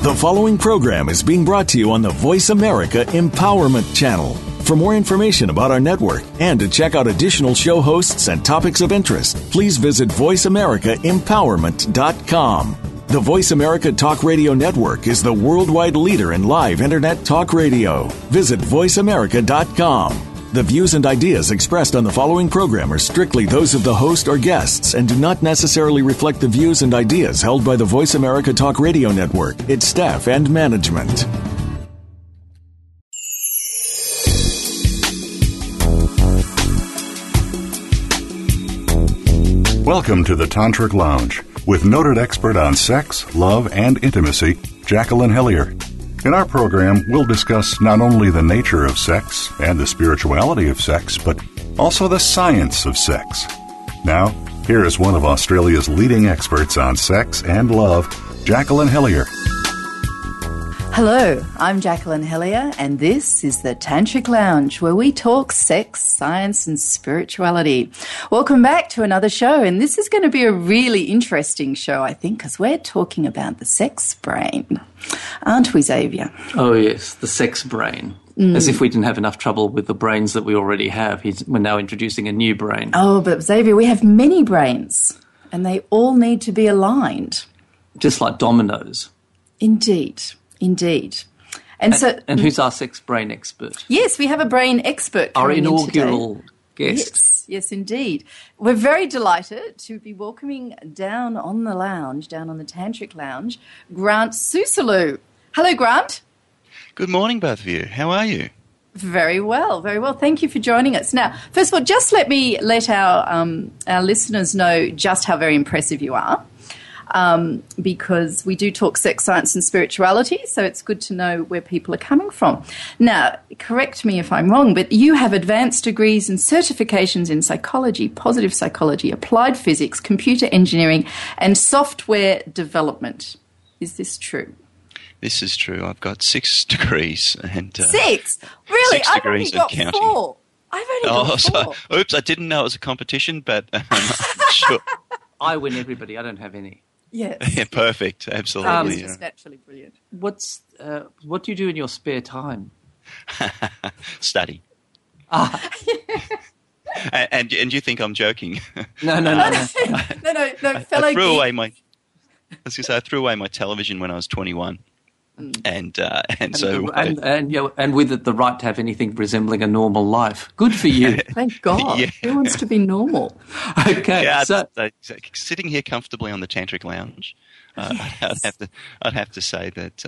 The following program is being brought to you on the Voice America Empowerment Channel. For more information about our network and to check out additional show hosts and topics of interest, please visit voiceamericaempowerment.com. The Voice America Talk Radio Network is the worldwide leader in live Internet talk radio. Visit voiceamerica.com. The views and ideas expressed on the following program are strictly those of the host or guests and do not necessarily reflect the views and ideas held by the Voice America Talk Radio Network, its staff, and management. Welcome to the Tantric Lounge with noted expert on sex, love, and intimacy, Jacqueline Hillier. In our program, we'll discuss not only the nature of sex and the spirituality of sex, but also the science of sex. Now, here is one of Australia's leading experts on sex and love, Jacqueline Hillier. Hello, I'm Jacqueline Hillier, and this is the Tantric Lounge, where we talk sex, science, and spirituality. Welcome back to another show, and this is going to be a really interesting show, I think, because we're talking about the sex brain. Aren't we, Xavier? Oh, yes, the sex brain. As if we didn't have enough trouble with the brains that we already have. We're now introducing a new brain. Oh, but Xavier, we have many brains, and they all need to be aligned. Just like dominoes. Indeed. And who's our sex brain expert? Yes, we have a brain expert. Our inaugural guest. Yes, indeed. We're very delighted to be welcoming down on the lounge, down on the Tantric Lounge, Grant Susalu. Hello, Grant. Good morning, both of you. How are you? Very well, very well. Thank you for joining us. Now, first of all, just let our listeners know just how very impressive you are. Because we do talk sex, science, and spirituality, so it's good to know where people are coming from. Now, correct me if I'm wrong, but you have advanced degrees and certifications in psychology, positive psychology, applied physics, computer engineering, and software development. Is this true? This is true. I've got 6 degrees. And 6? Really? 6 degrees I've only got counting. 4. I've only got 4. Oops, I didn't know it was a competition, but I'm sure. I win everybody. I don't have any. Yes. Yeah, perfect. Absolutely. It's just naturally brilliant. What do you do in your spare time? Study. And you think I'm joking? No. No, fellow I threw geek. I threw away my television when I was 21. And with it, the right to have anything resembling a normal life. Good for you. Thank God. Yeah. Who wants to be normal? Okay. Yeah, so sitting here comfortably on the Tantric Lounge, I'd have to say that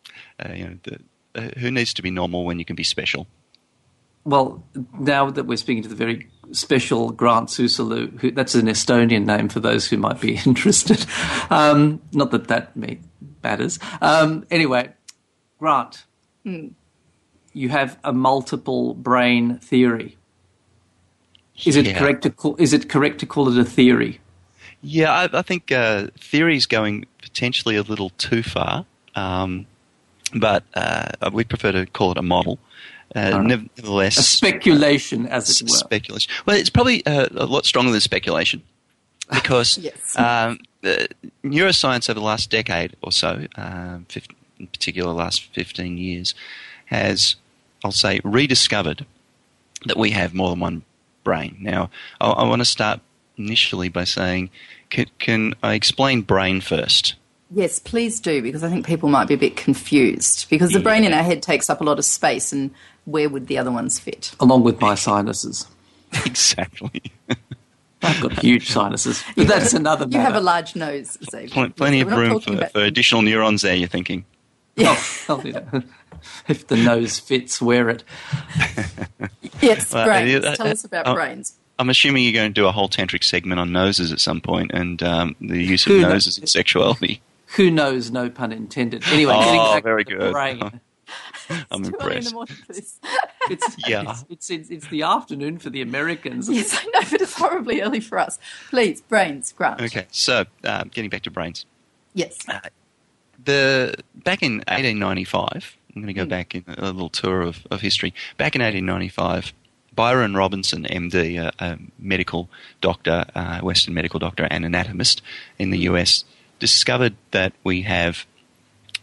who needs to be normal when you can be special? well, now that we're speaking to the very special Grant Susalu, that's an Estonian name for those who might be interested. Not that matters. Anyway, Grant, you have a multiple brain theory. Is it correct to call it a theory? Yeah, I think theory's going potentially a little too far, but we prefer to call it a model. Nevertheless, a speculation, as it were. Speculation. Well, it's probably a lot stronger than speculation, because neuroscience over the last decade or so, in particular the last 15 years, has, I'll say, rediscovered that we have more than one brain. Now, I want to start initially by saying, can I explain brain first? Yes, please do, because I think people might be a bit confused, because the brain in our head takes up a lot of space, and where would the other ones fit? Along with my sinuses. Exactly. I've got huge sinuses, but that's another matter. You have a large nose, Xavier. Plenty of room for additional neurons there, you're thinking. Yeah. If the nose fits, wear it. Yes, brains. Tell us about brains. I'm assuming you're going to do a whole tantric segment on noses at some point, and the use of noses in sexuality. Who knows? No pun intended. Anyway, getting back very to good. the brain. I'm impressed. In the morning for this. It's the afternoon for the Americans. Yes, I know, but it's horribly early for us. Please, brains, Grant. Okay, so getting back to brains. Yes. Back in 1895, I'm going to go back in a little tour of history. Back in 1895, Byron Robinson, MD, a medical doctor, Western medical doctor and anatomist in the US, discovered that we have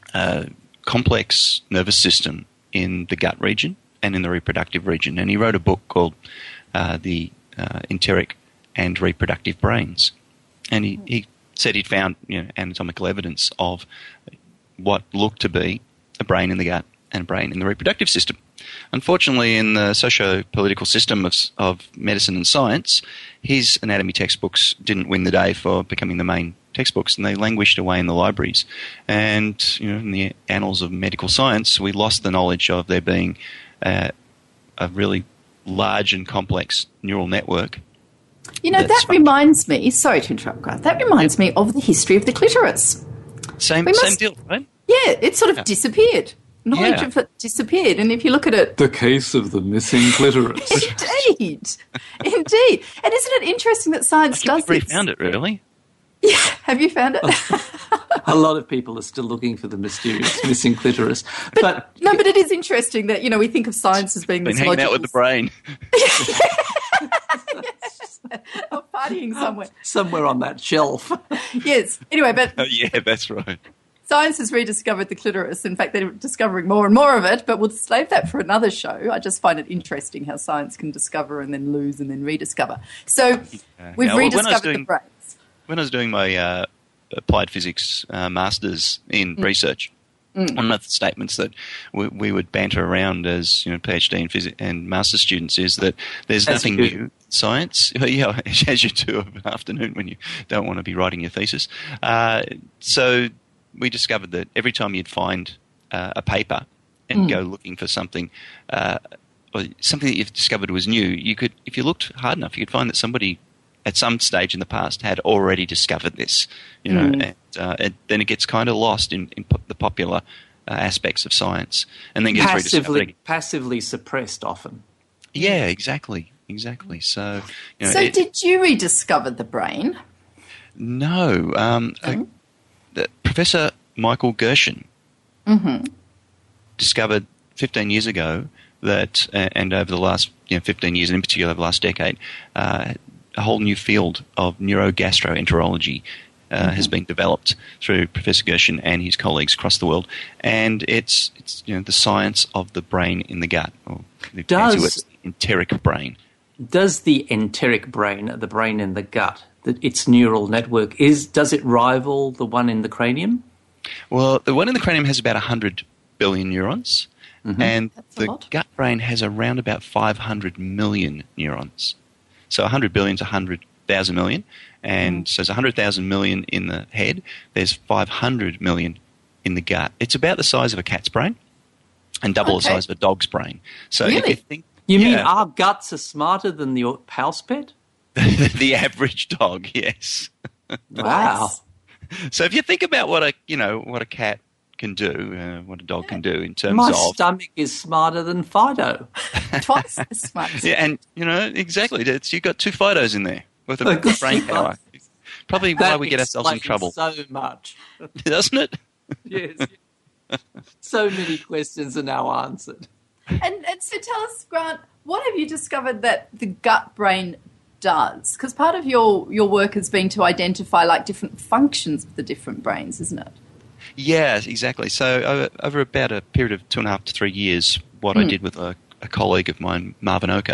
complex nervous system in the gut region and in the reproductive region. And he wrote a book called The Enteric and Reproductive Brains. And he said he'd found anatomical evidence of what looked to be a brain in the gut and a brain in the reproductive system. Unfortunately, in the socio-political system of medicine and science, his anatomy textbooks didn't win the day for becoming the main textbooks, and they languished away in the libraries. And in the annals of medical science, we lost the knowledge of there being a really large and complex neural network. That reminds me, sorry to interrupt, Grant, that reminds me of the history of the clitoris. Same deal, right? Yeah, it sort of disappeared. Knowledge of it disappeared. And if you look at it... The case of the missing clitoris. Indeed. Indeed. And isn't it interesting that science does this? We found it, really. Yeah. Have you found it? A lot of people are still looking for the mysterious missing clitoris. But it is interesting that, we think of science as being this hanging logical... out with the brain. Or partying somewhere. Somewhere on that shelf. Yes. Anyway, but... Oh, yeah, that's right. Science has rediscovered the clitoris. In fact, they're discovering more and more of it, but we'll save that for another show. I just find it interesting how science can discover and then lose and then rediscover. So we've rediscovered the brains. When I was doing my applied physics master's in research, one of the statements that we would banter around as PhD and and master's students is that there's nothing new in science. Yeah, as you do of an afternoon when you don't want to be writing your thesis. So we discovered that every time you'd find a paper and go looking for something, or something that you've discovered was new, you could, if you looked hard enough, you could find that somebody at some stage in the past had already discovered this. And then it gets kind of lost in the popular aspects of science, and then gets rediscovered. Passively suppressed often. Yeah, exactly. So, did you rediscover the brain? No. Professor Michael Gershon discovered 15 years ago that, and over the last 15 years, and in particular over the last decade, a whole new field of neurogastroenterology has been developed through Professor Gershon and his colleagues across the world, and it's the science of the brain in the gut, or the enteric brain. Does the enteric brain, the brain in the gut, its neural network, does it rival the one in the cranium? Well, the one in the cranium has about 100 billion neurons, and the gut brain has around about 500 million neurons. So 100 billion to 100,000 million, and so there's 100,000 million in the head. There's 500 million in the gut. It's about the size of a cat's brain and double the size of a dog's brain. So really? If you think... You mean our guts are smarter than the house pet? The average dog, yes. Wow. So if you think about what a cat can do, what a dog can do in terms My of... My stomach is smarter than Fido. Twice as smart. Yeah, and, exactly. You've got two Fidos in there with a good brain power. Probably why we get ourselves in trouble. So much. Doesn't it? Yes. So many questions are now answered. And so tell us, Grant, what have you discovered that the gut brain does? Because part of your work has been to identify different functions of the different brains, isn't it? Yeah, exactly. So over about a period of 2.5 to 3 years, what I did with a colleague of mine, Marvin Oka,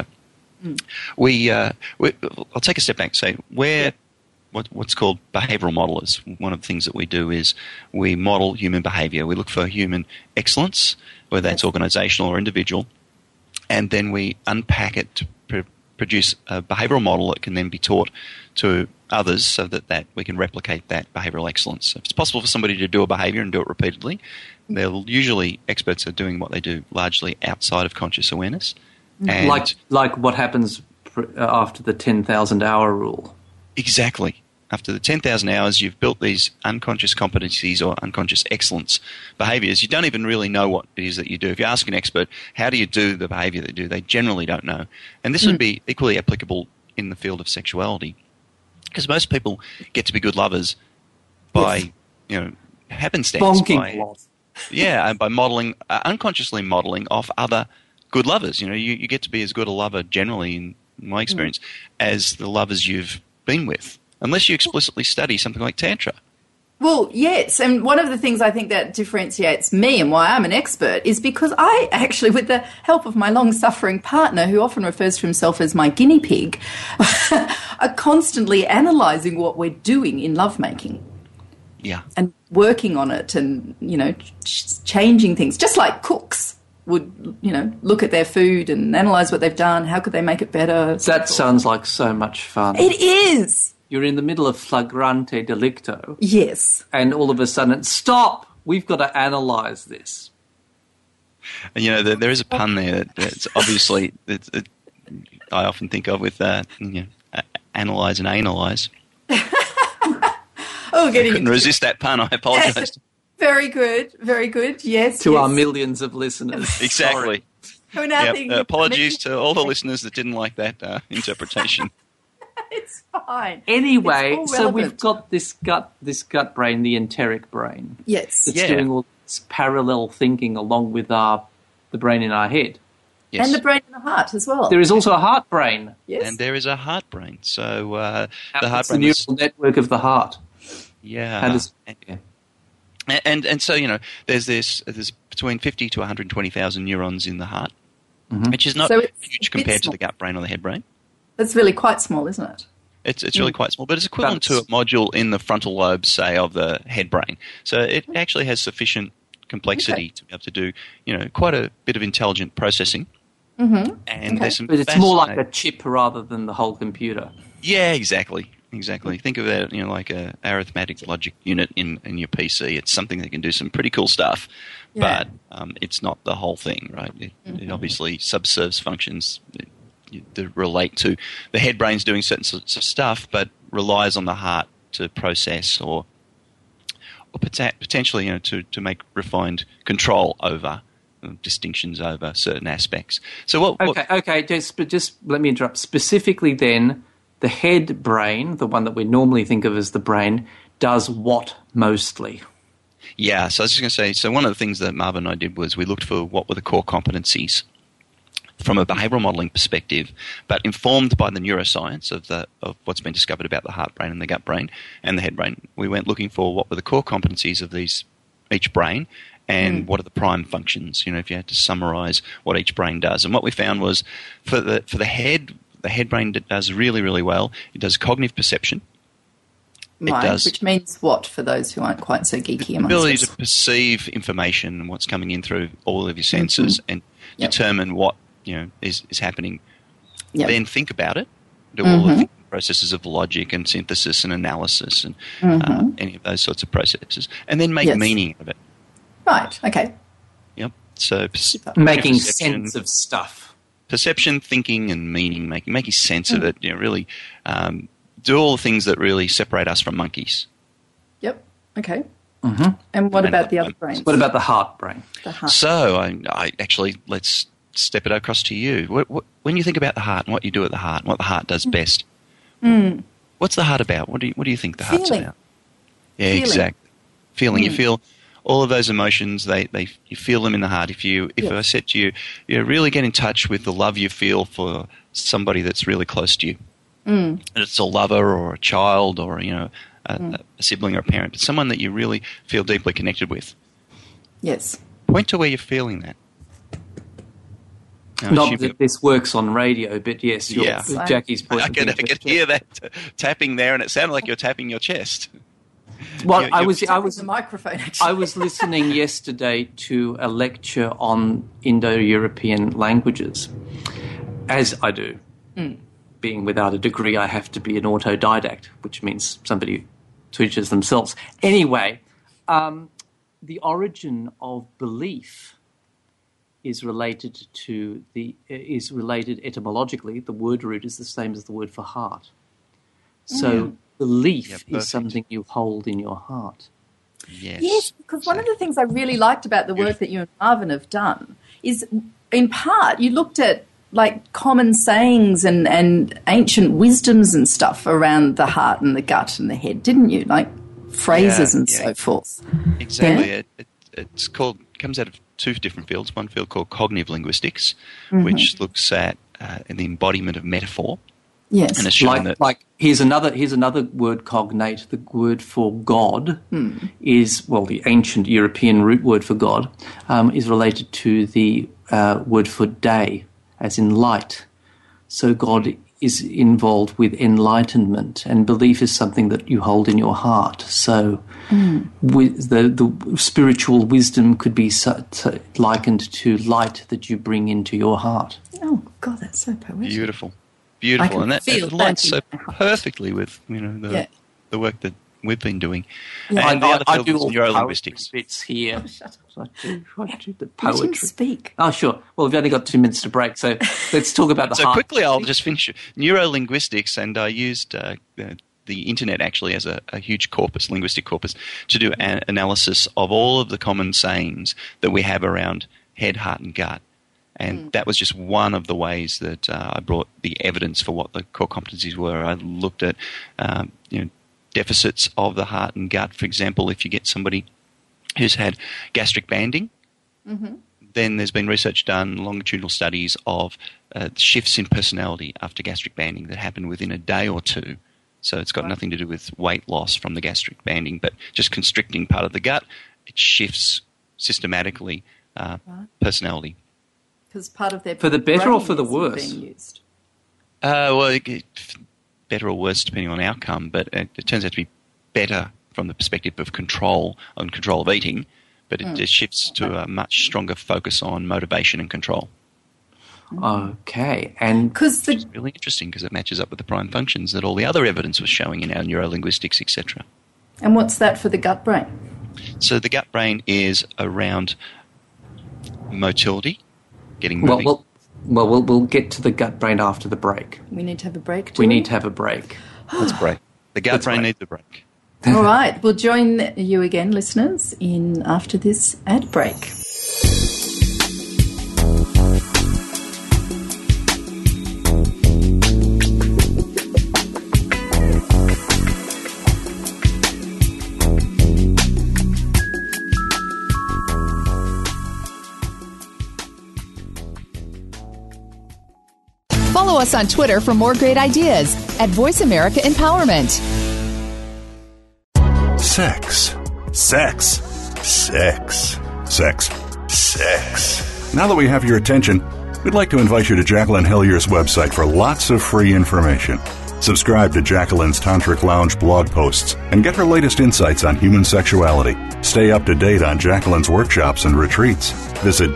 I'll take a step back and say what's called behavioural modelers. One of the things that we do is we model human behaviour. We look for human excellence, whether that's organisational or individual, and then we unpack it to produce a behavioural model that can then be taught to others so that we can replicate that behavioural excellence. If it's possible for somebody to do a behaviour and do it repeatedly, they're usually experts at doing what they do largely outside of conscious awareness. And like what happens after the 10,000 hour rule. Exactly. After the 10,000 hours, you've built these unconscious competencies or unconscious excellence behaviours. You don't even really know what it is that you do. If you ask an expert, how do you do the behaviour that you do, they generally don't know. And this would be equally applicable in the field of sexuality, because most people get to be good lovers by, happenstance. Bonking love. Yeah, and by modelling, unconsciously modelling off other good lovers. You get to be as good a lover generally, in my experience, as the lovers you've been with. Unless you explicitly study something like Tantra. Well, yes, and one of the things I think that differentiates me and why I'm an expert is because I actually, with the help of my long-suffering partner, who often refers to himself as my guinea pig, are constantly analysing what we're doing in lovemaking. Yeah. And working on it and, changing things, just like cooks would, look at their food and analyse what they've done, how could they make it better. That sounds like so much fun. It is. You're in the middle of flagrante delicto. Yes. And all of a sudden, stop! We've got to analyse this. And, there is a pun there that's obviously I often think of with analyse and analyse. I couldn't resist that pun. I apologise. Very good. Very good. Yes. To our millions of listeners. Exactly. Apologies to all the listeners that didn't like that interpretation. It's fine. Anyway, so we've got this gut brain, the enteric brain. Yes. It's doing all this parallel thinking along with the brain in our head. Yes. And the brain in the heart as well. There is also a heart brain. Yes. And there is a heart brain. So the heart it's brain the neural network of the heart. Yeah. How does And so, there's between 50 to 120,000 neurons in the heart, which is not huge compared to the gut brain or the head brain. That's really quite small, isn't it? It's really quite small, but it's equivalent to a module in the frontal lobe, say, of the head brain. So it actually has sufficient complexity to be able to do, quite a bit of intelligent processing. Mm-hmm. And there's some but it's more like a chip rather than the whole computer. Yeah, exactly. Think of it, like a arithmetic logic unit in your PC. It's something that can do some pretty cool stuff, but it's not the whole thing, right? It obviously subserves functions that relate to the head brain's doing certain sorts of stuff, but relies on the heart to process or potentially, to make refined control over distinctions over certain aspects. So Okay. Just let me interrupt. Specifically, then, the head brain, the one that we normally think of as the brain, does what mostly? Yeah. So I was just going to say. So one of the things that Marvin and I did was we looked for what were the core competencies from a behavioural modelling perspective, but informed by the neuroscience of what's been discovered about the heart brain and the gut brain and the head brain. We went looking for what were the core competencies of each brain and what are the prime functions, if you had to summarise what each brain does. And what we found was for the head brain does really, really well. It does cognitive perception. Right, which means what for those who aren't quite so geeky amongst us? Ability to perceive information and what's coming in through all of your senses and determine what is happening. Yep. Then think about it. Do all the processes of logic and synthesis and analysis and any of those sorts of processes, and then make meaning of it. Right. Okay. Yep. So making sense of stuff. Perception, thinking, and meaning making. Making sense of it. Really do all the things that really separate us from monkeys. Yep. Okay. Mm-hmm. And what about the other brains? What about the heart brain? So I actually let's step it across to you. When you think about the heart and what you do at the heart and what the heart does best, what's the heart about? What do you think the heart's about? Yeah, exactly. Feeling. You feel all of those emotions. You feel them in the heart. If I said to you, really get in touch with the love you feel for somebody that's really close to you. And it's a lover or a child or a sibling or a parent, but someone that you really feel deeply connected with. Yes. Point to where you're feeling that. Not that this works on radio, but yes, Jackie's point. I can hear that tapping there, and it sounded like you're tapping your chest. Well, I was the microphone. Actually. I was listening yesterday to a lecture on Indo-European languages, as I do. Being without a degree, I have to be an autodidact, which means somebody teaches themselves. Anyway, the origin of belief is related etymologically. The word root is the same as the word for heart. So belief is something you hold in your heart. Yes, because one of the things I really liked about the work that you and Marvin have done is, in part, you looked at like common sayings and ancient wisdoms and stuff around the heart and the gut and the head, didn't you? Like phrases and so forth. Exactly. Yeah? It comes out of two different fields. One field called cognitive linguistics, which looks at the embodiment of metaphor. Yes. And it's shown that, here's another word cognate. The word for God is, the ancient European root word for God is related to the word for day, as in light. So God is involved with enlightenment, and belief is something that you hold in your heart. So with the spiritual wisdom could be likened to light that you bring into your heart. Oh, God, that's so poetic. Beautiful. And that aligns so perfectly with the work that we've been doing. Yeah. And the other I field do is all neurolinguistics. bits here. Oh, shut up. I do the Let him poetry. speak. Oh, sure. Well, we've only got 2 minutes to break, so let's talk about the So heart. quickly, I'll just finish neurolinguistics, and I used the internet actually as a huge corpus, linguistic corpus, to do an analysis of all of the common sayings that we have around head, heart, and gut. And that was just one of the ways that I brought the evidence for what the core competencies were. I looked at deficits of the heart and gut. For example, if you get somebody who's had gastric banding, then there's been research done, longitudinal studies of shifts in personality after gastric banding that happen within a day or two. So it's got nothing to do with weight loss from the gastric banding, but just constricting part of the gut. It shifts systematically personality. Because part of their For the better or brain for the isn't worse? being used. Better or worse depending on outcome, but it turns out to be better from the perspective of control of eating, but it shifts to a much stronger focus on motivation and control. Okay, and Because It's really interesting because it matches up with the prime functions that all the other evidence was showing in our neurolinguistics, etc. and what's that for the gut brain? So the gut brain is around motility, getting moving. we'll get to the gut brain after the break. We need to have a break. We need to have a break. That's break. The gut brain needs a break. All right, we'll join you again, listeners, in after this ad break. Follow us on Twitter for more great ideas at Voice America Empowerment. Sex. Sex. Sex. Sex. Sex. Now that we have your attention, we'd like to invite you to Jacqueline Hellier's website for lots of free information. Subscribe to Jacqueline's Tantric Lounge blog posts and get her latest insights on human sexuality. Stay up to date on Jacqueline's workshops and retreats. Visit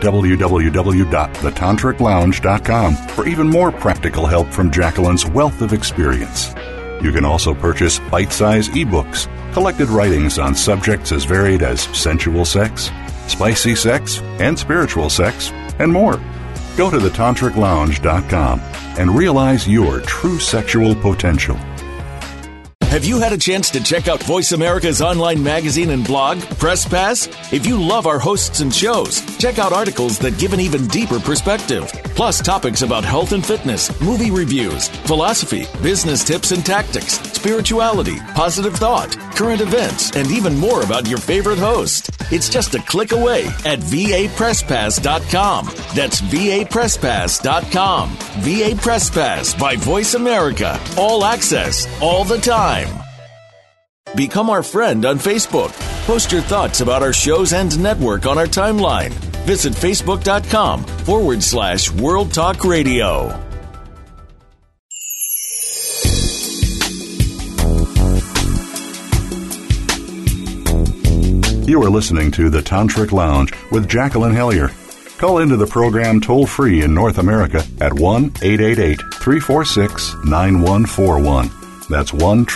www.thetantriclounge.com for even more practical help from Jacqueline's wealth of experience. You can also purchase bite-sized ebooks, collected writings on subjects as varied as sensual sex, spicy sex, and spiritual sex, and more. Go to thetantriclounge.com and realize your true sexual potential. Have you had a chance to check out Voice America's online magazine and blog, Press Pass? If you love our hosts and shows, check out articles that give an even deeper perspective. Plus topics about health and fitness, movie reviews, philosophy, business tips and tactics, spirituality, positive thought, current events, and even more about your favorite host. It's just a click away at vapresspass.com. That's vapresspass.com. VA Press Pass by Voice America. All access, all the time. Become our friend on Facebook. Post your thoughts about our shows and network on our timeline. Visit facebook.com/World Talk Radio. You are listening to The Tantric Lounge with Jacqueline Hellier. Call into the program toll-free in North America at 1-888-346-9141. That's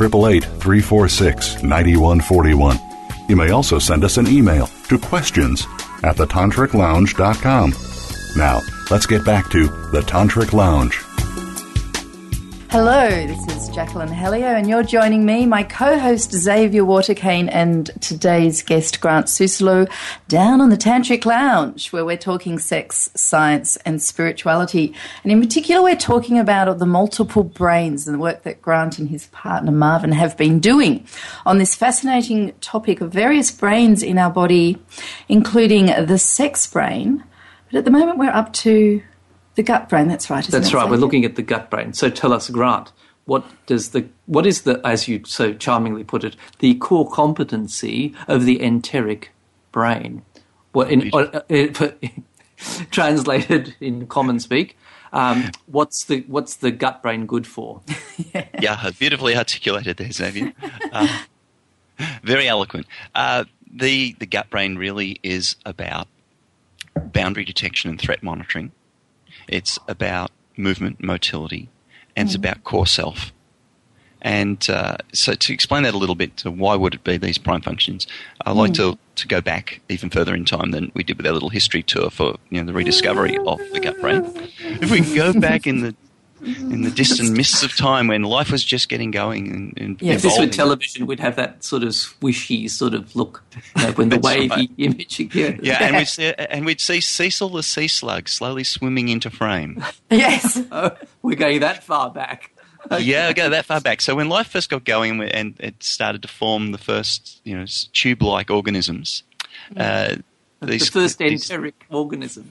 1-888-346-9141. You may also send us an email to questions@thetantriclounge.com. Now, let's get back to The Tantric Lounge. Hello, this is Jacqueline Hellio, and you're joining me, my co-host Xavier Waterkane, and today's guest Grant Susilo, down on the Tantric Lounge, where we're talking sex, science, and spirituality. And in particular, we're talking about the multiple brains and the work that Grant and his partner Marvin have been doing on this fascinating topic of various brains in our body, including the sex brain. But at the moment, we're up to the gut brain, that's right, isn't it? That's right, we're looking at the gut brain. So tell us, Grant, what is the, as you so charmingly put it, the core competency of the enteric brain? Well, translated in common speak, what's the gut brain good for? Yeah, beautifully articulated there, Xavier. Very eloquent. The gut brain really is about boundary detection and threat monitoring. It's about movement, motility, and it's about core self. And so to explain that a little bit, why would it be these prime functions? I'd like to go back even further in time than we did with our little history tour for the rediscovery of the gut brain. If we go back in the distant mists of time when life was just getting going and if this were television, we'd have that sort of swishy sort of look when the wavy image appeared. Yeah, and we'd see Cecil the sea slug slowly swimming into frame. Yes. We're going that far back. Okay. Yeah, go that far back. So when life first got going and it started to form the first, tube-like organisms, the first enteric organisms,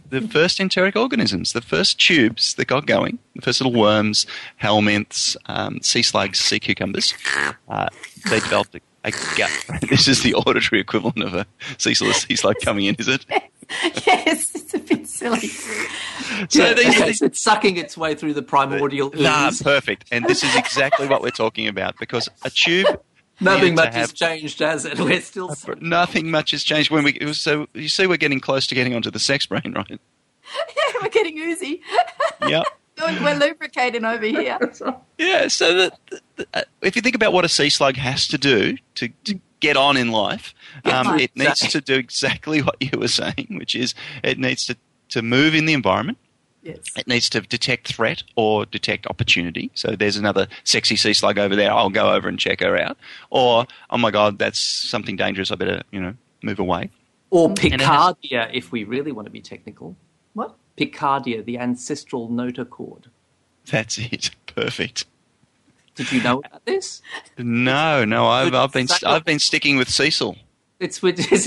the first tubes that got going, the first little worms, helminths, sea slugs, sea cucumbers, they developed a gut. This is the auditory equivalent of a Cecil the sea slug coming in, is it? Yes, it's a bit silly. So it's sucking its way through the primordial ooze. Perfect. And this is exactly what we're talking about, because a tube... Nothing much has changed, has it? We're still... Nothing much has changed. So you see we're getting close to getting onto the sex brain, right? Yeah, we're getting oozy. Yep. We're lubricating over here. Yeah, so if you think about what a sea slug has to do to get on in life, it needs to do exactly what you were saying, which is it needs to move in the environment. Yes. It needs to detect threat or detect opportunity. So there's another sexy sea slug over there. I'll go over and check her out. Or, oh my God, that's something dangerous. I better, move away. Or Picardia, if we really want to be technical. What? Picardia, the ancestral notochord. That's it. Perfect. Did you know about this? No. I've been sticking with Cecil. It's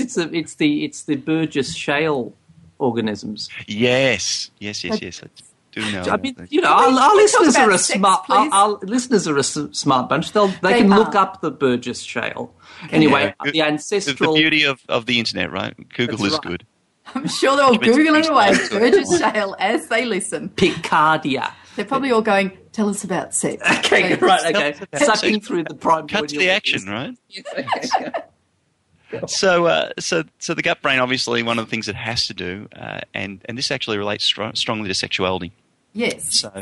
the Burgess Shale organisms. Yes. I do know. I mean, our listeners are a smart bunch. They can look up the Burgess Shale. Anyway, the ancestral. The beauty of the internet, right? Google is good. I'm sure they're all Googling away Burgess Shale as they listen. Picardia. They're probably all going, tell us about sex. Okay, right, okay. Sucking through the primordial. Cut to the action, right? So the gut brain, obviously, one of the things it has to do, and this actually relates strongly to sexuality. Yes. So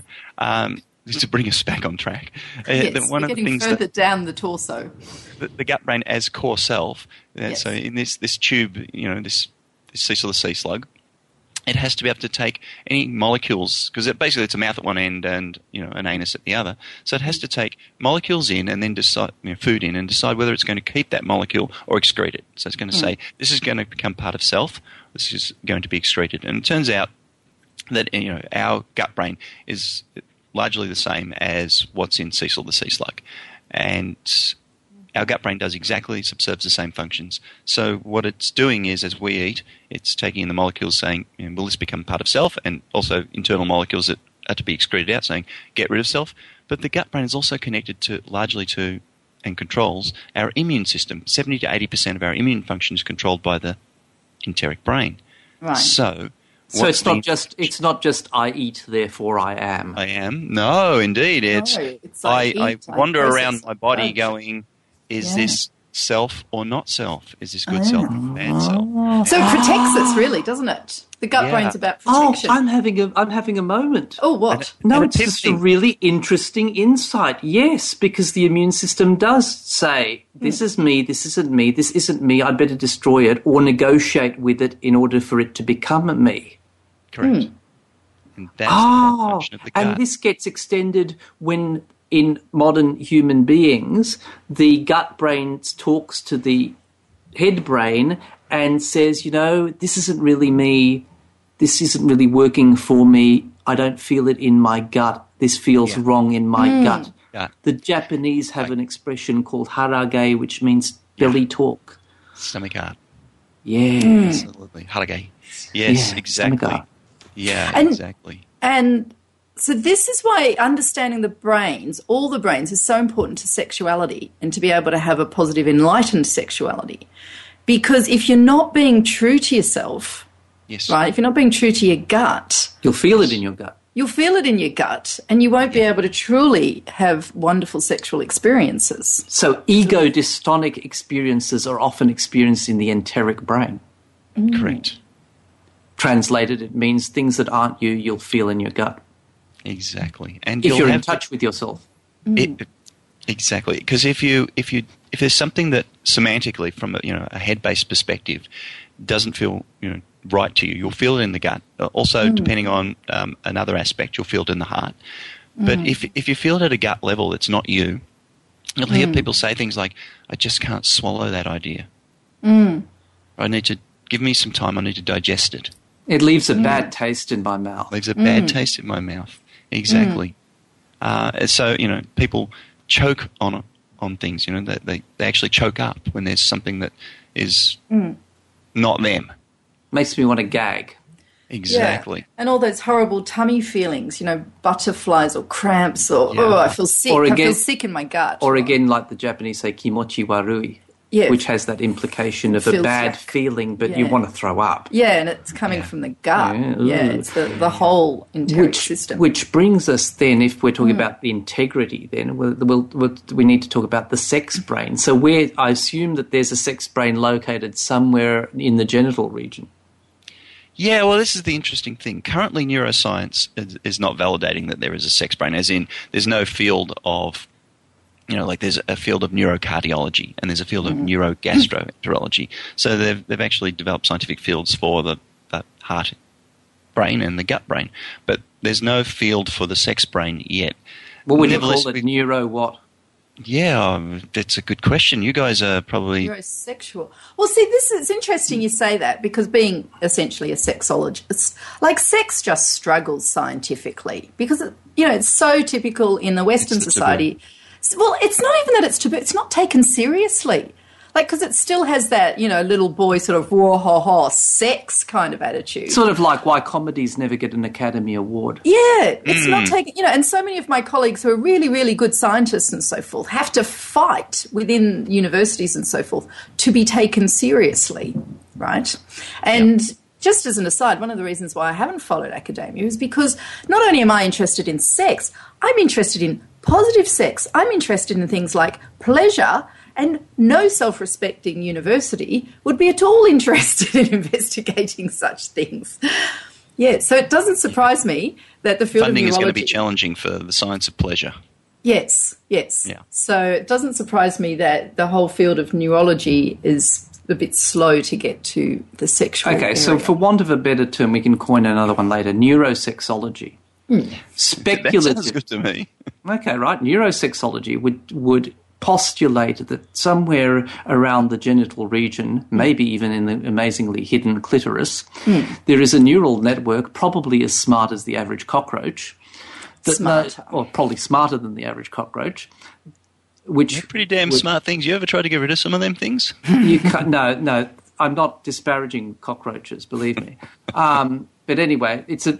just to bring us back on track, yes, one of the things further down the torso. The gut brain as core self. Yes. So in this tube, this Cecil the sea slug, it has to be able to take any molecules, because basically it's a mouth at one end and an anus at the other. So it has to take molecules in and then decide food in and decide whether it's going to keep that molecule or excrete it. So it's going to say this is going to become part of self. This is going to be excreted. And it turns out that our gut brain is largely the same as what's in Cecil the sea slug, and our gut brain subserves the same functions. So what it's doing is, as we eat, it's taking in the molecules saying, will this become part of self? And also internal molecules that are to be excreted out saying, get rid of self. But the gut brain is also connected largely to and controls our immune system. 70 to 80% of our immune function is controlled by the enteric brain. Right. So it's not just I eat, therefore I am. I am. No, indeed. It's I wander around my body going, is this self or not self? Is this good self or bad self? So it protects us, really, doesn't it? The gut brain's about protection. Oh, I'm having a moment. Oh, what? It's just a really interesting insight. Yes, because the immune system does say, this is me, this isn't me, this isn't me, I'd better destroy it or negotiate with it in order for it to become me. Correct. And that's the function of the gut. And this gets extended when, in modern human beings, the gut brain talks to the head brain and says, this isn't really me, this isn't really working for me, I don't feel it in my gut, this feels wrong in my gut. Yeah. The Japanese have an expression called harage, which means belly talk. Stomach art. Yeah. Absolutely. Harage. Yes, exactly. Yeah, and, exactly. And So this is why understanding the brains, all the brains, is so important to sexuality and to be able to have a positive, enlightened sexuality. Because if you're not being true to yourself, Yes. right, if you're not being true to your gut, You'll feel it in your gut. you'll feel it in your gut and you won't be able to truly have wonderful sexual experiences. So ego dystonic experiences are often experienced in the enteric brain. Correct. Translated, it means things that aren't you, you'll feel in your gut. Exactly. And If you'll you're in have touch with yourself. Exactly. Because if there's something that semantically, from a head-based perspective, doesn't feel right to you, you'll feel it in the gut. Also, depending on another aspect, you'll feel it in the heart. But if you feel it at a gut level, it's not you. You'll hear people say things like, "I just can't swallow that idea. I need to give me some time. I need to digest it. It leaves a bad taste in my mouth. Leaves a bad taste in my mouth." Exactly. So people choke on things. They actually choke up when there's something that is not them. Makes me want to gag. Exactly. Yeah. And all those horrible tummy feelings, butterflies or cramps or, I feel sick. Or I again- feel sick in my gut. Or again, like the Japanese say, kimochi warui, Yeah. which has that implication of a Feels bad like- feeling, but you yeah. want to throw up. Yeah, and it's coming from the gut. Yeah, Yeah, ooh. it's the whole enteric system. Which brings us then, if we're talking about the integrity, then we need to talk about the sex brain. So I assume that there's a sex brain located somewhere in the genital region. Yeah, well, this is the interesting thing. Currently, neuroscience is not validating that there is a sex brain, as in there's no field of, there's a field of neurocardiology and there's a field of neurogastroenterology. So they've actually developed scientific fields for the heart brain and the gut brain. But there's no field for the sex brain yet. What would you Nevertheless, call it? Neuro what? Yeah, that's a good question. You guys are probably... Neurosexual. Well, see, it's interesting you say that because being essentially a sexologist, like sex just struggles scientifically because, it's so typical in the Western It's society. Well, it's not even that it's taboo. It's not taken seriously. Like, because it still has that, little boy sort of whoa-ha-ha sex kind of attitude. Sort of like why comedies never get an Academy Award. Yeah, it's not taken, and so many of my colleagues who are really, really good scientists and so forth have to fight within universities and so forth to be taken seriously, right? And just as an aside, one of the reasons why I haven't followed academia is because not only am I interested in sex, I'm interested in positive sex. I'm interested in things like pleasure. And no self-respecting university would be at all interested in investigating such things. Yeah, so it doesn't surprise me that the field Funding of is neurology... going to be challenging for the science of pleasure. Yes. Yeah. So it doesn't surprise me that the whole field of neurology is a bit slow to get to the sexual Okay, area. so for want of a better term, we can coin another one later, neurosexology. That Speculative. sounds good to me. Okay, right. Neurosexology would postulate that somewhere around the genital region, maybe even in the amazingly hidden clitoris, there is a neural network probably as smart as the average cockroach. Smarter. Or probably smarter than the average cockroach. Which They're pretty damn smart things. You ever try to get rid of some of them things? you can't, no, I'm not disparaging cockroaches, believe me. But anyway,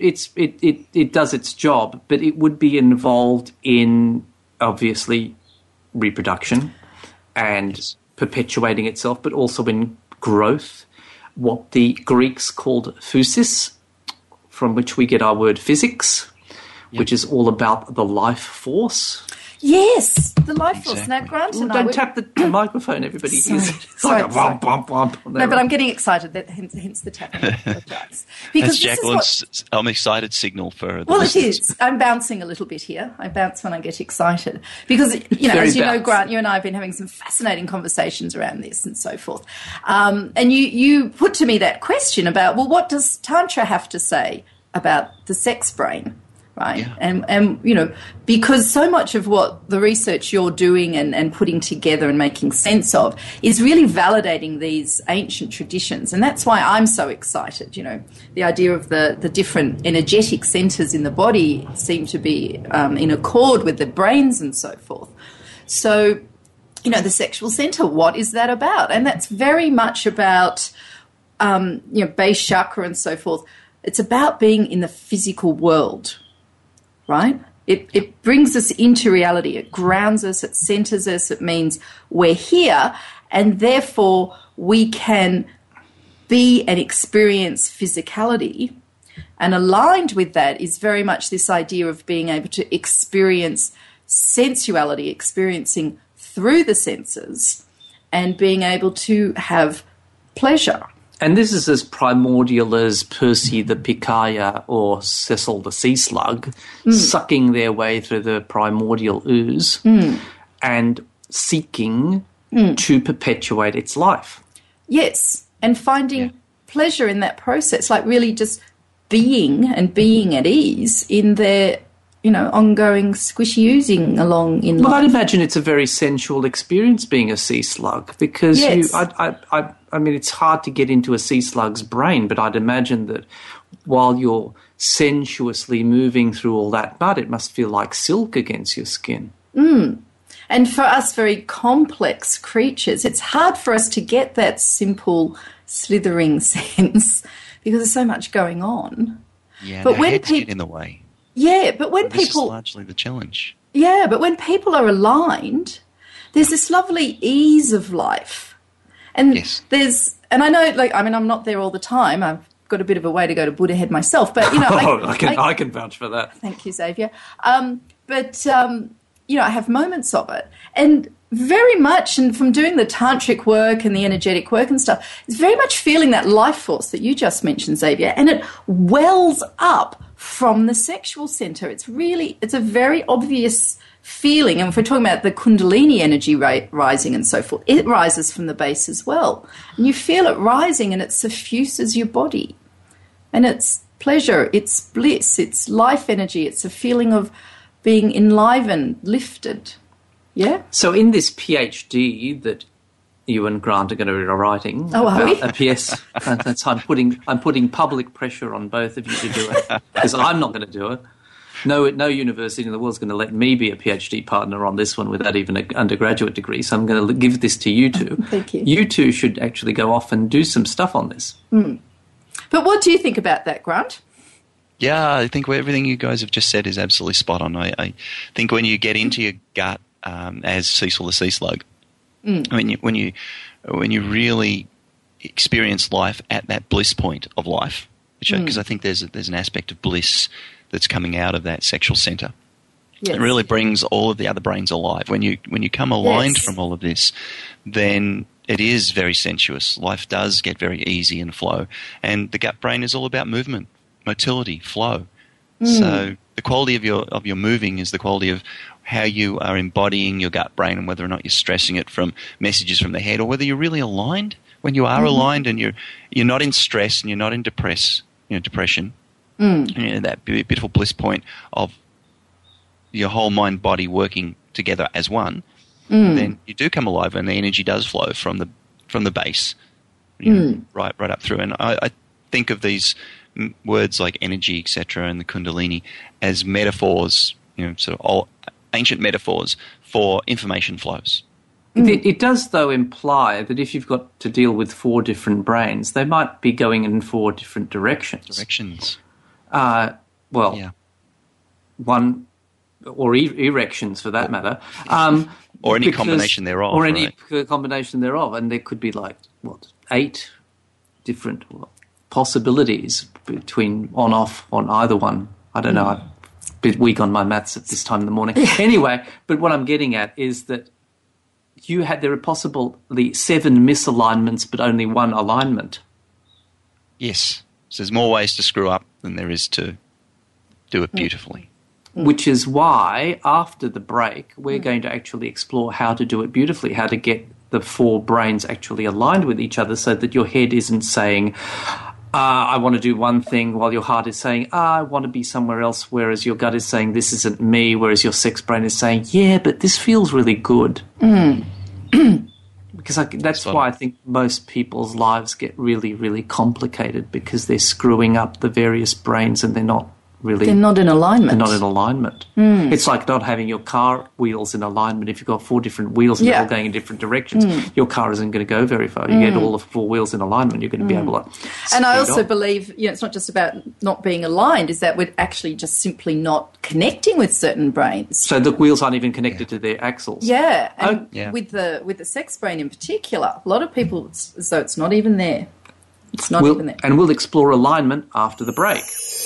it does its job, but it would be involved in, obviously, reproduction and perpetuating itself, but also in growth, what the Greeks called physis, from which we get our word physics, which is all about the life force. Yes, the life force. Now, Grant and I... Don't tap the microphone, everybody. Sorry, It's like a sorry. womp, womp, womp. No, but I'm getting excited, hence the tapping. I apologise. That's Because this is what... Jacqueline's excited signal for the Well, it listeners. is. I'm bouncing a little bit here. I bounce when I get excited. Because, Very as you know, bounce. Grant, you and I have been having some fascinating conversations around this and so forth. And you put to me that question about, well, what does Tantra have to say about the sex brain? Right. Yeah. And because so much of what the research you're doing and putting together and making sense of is really validating these ancient traditions. And that's why I'm so excited. The idea of the different energetic centers in the body seem to be in accord with the brains and so forth. So, the sexual center, what is that about? And that's very much about, base chakra and so forth. It's about being in the physical world. right? It brings us into reality. It grounds us. It centers us. It means we're here, and therefore we can be and experience physicality. And aligned with that is very much this idea of being able to experience sensuality, experiencing through the senses, and being able to have pleasure. And this is as primordial as Percy the Picaya or Cecil the Sea Slug sucking their way through the primordial ooze and seeking to perpetuate its life. Yes, and finding pleasure in that process, like really just being at ease in their, ongoing squishy oozing along in life. Well, I'd imagine it's a very sensual experience being a sea slug because I mean, it's hard to get into a sea slug's brain, but I'd imagine that while you're sensuously moving through all that mud, it must feel like silk against your skin. And for us very complex creatures, it's hard for us to get that simple slithering sense because there's so much going on. Yeah, but our when heads get in the way. Yeah, but when This people... is largely the challenge. Yeah, but when people are aligned, there's this lovely ease of life. And and I know, I'm not there all the time. I've got a bit of a way to go to Buddha head myself, but, I can vouch for that. Thank you, Xavier. I have moments of it. And very much, and from doing the tantric work and the energetic work and stuff, it's very much feeling that life force that you just mentioned, Xavier, and it wells up from the sexual center. It's a very obvious feeling. And if we're talking about the Kundalini energy rising and so forth, it rises from the base as well. And you feel it rising and it suffuses your body. And it's pleasure, it's bliss, it's life energy, it's a feeling of being enlivened, lifted. Yeah? So in this PhD that you and Grant are going to be writing a PS, I'm putting public pressure on both of you to do it because I'm not going to do it. No university in the world is going to let me be a PhD partner on this one without even an undergraduate degree, so I'm going to give this to you two. Thank you. You two should actually go off and do some stuff on this. But what do you think about that, Grant? Yeah, I think everything you guys have just said is absolutely spot on. I think when you get into your gut as Cecil the Sea Slug, when you really experience life at that bliss point of life, because I think there's an aspect of bliss that's coming out of that sexual center. Yes. It really brings all of the other brains alive. When you come aligned from all of this, then it is very sensuous. Life does get very easy and flow. And the gut brain is all about movement, motility, flow. So the quality of your moving is the quality of how you are embodying your gut brain and whether or not you're stressing it from messages from the head or whether you're really aligned. When you are aligned and you're not in stress and you're not in depression, that beautiful bliss point of your whole mind body working together as one, then you do come alive and the energy does flow from the base, right up through. And I think of these words like energy, etc., and the Kundalini as metaphors, sort of ancient metaphors for information flows. It does, though, imply that if you've got to deal with 4 different brains, they might be going in 4 different directions. One, or erections for that matter. Or any combination thereof. Or any combination thereof. And there could be 8 different possibilities between on-off on either one. I don't know. I'm a bit weak on my maths at this time in the morning. Anyway, but what I'm getting at is that there are possibly 7 misalignments but only 1 alignment. Yes. So there's more ways to screw up than there is to do it beautifully. Which is why, after the break, we're going to actually explore how to do it beautifully, how to get the 4 brains actually aligned with each other so that your head isn't saying, I want to do one thing, while your heart is saying, I want to be somewhere else, whereas your gut is saying, this isn't me, whereas your sex brain is saying, yeah, but this feels really good. Because that's why I think most people's lives get really, really complicated because they're screwing up the various brains and they're not really... They're not in alignment. They're not in alignment. It's like not having your car wheels in alignment. If you've got 4 different wheels and they're all going in different directions, your car isn't going to go very far. You get all the 4 wheels in alignment, you're going to be able to And I also on. believe, it's not just about not being aligned, is that we're actually just simply not connecting with certain brains. So the wheels aren't even connected to their axles. Yeah, and yeah. with the sex brain in particular, a lot of people, it's as though it's not even there. It's not even there. And we'll explore alignment after the break.